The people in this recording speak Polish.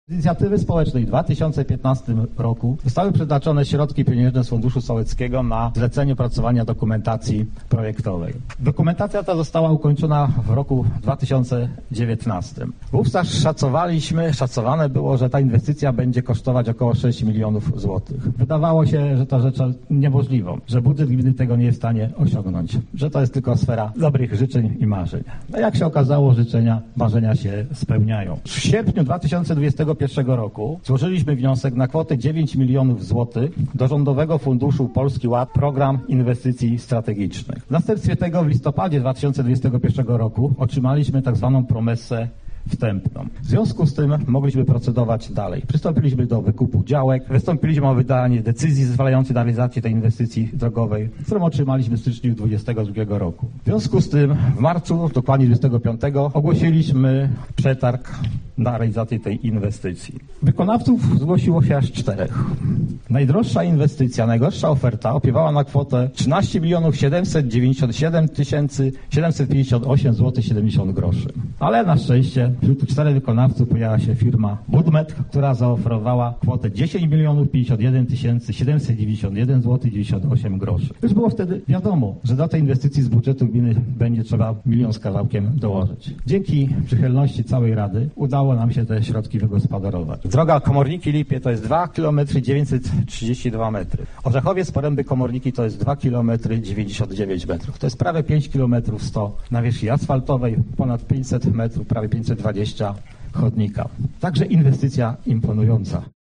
Z inicjatywy społecznej w 2015 roku zostały przeznaczone środki pieniężne z Funduszu Sołeckiego na zlecenie opracowania dokumentacji projektowej. Dokumentacja ta została ukończona w roku 2019. Wówczas szacowane było, że ta inwestycja będzie kosztować około 6 milionów złotych. Wydawało się, że to rzecz niemożliwą, że budżet gminy tego nie jest w stanie osiągnąć, że to jest tylko sfera dobrych życzeń i marzeń. No jak się okazało, marzenia się spełniają. W sierpniu 2021 roku złożyliśmy wniosek na kwotę 9 milionów złotych do Rządowego Funduszu Polski Ład, Program Inwestycji Strategicznych. W następstwie tego w listopadzie 2021 roku otrzymaliśmy tak zwaną promesę wstępną. W związku z tym mogliśmy procedować dalej. Przystąpiliśmy do wykupu działek, wystąpiliśmy o wydanie decyzji zezwalającej na realizację tej inwestycji drogowej, którą otrzymaliśmy w styczniu 2022 roku. W związku z tym w marcu, dokładnie 25, ogłosiliśmy przetarg na realizację tej inwestycji. Wykonawców zgłosiło się aż 4. Najdroższa inwestycja, najgorsza oferta opiewała na kwotę 13 797 758 zł 70 groszy. Ale na szczęście wśród 4 wykonawców pojawia się firma Budmet, która zaoferowała kwotę 10 051 791 zł 98 groszy. Już było wtedy wiadomo, że do tej inwestycji z budżetu gminy będzie trzeba 1 milion z kawałkiem dołożyć. Dzięki przychylności całej Rady udało nam się te środki wygospodarować. Droga Komorniki-Lipie to jest 2 km 932 metry. Orzechowiec Poręby Komorniki to jest 2 km 99 metrów. To jest prawie 5 km 100 nawierzchni asfaltowej, ponad 500 metrów, prawie 520 chodnika. Także inwestycja imponująca.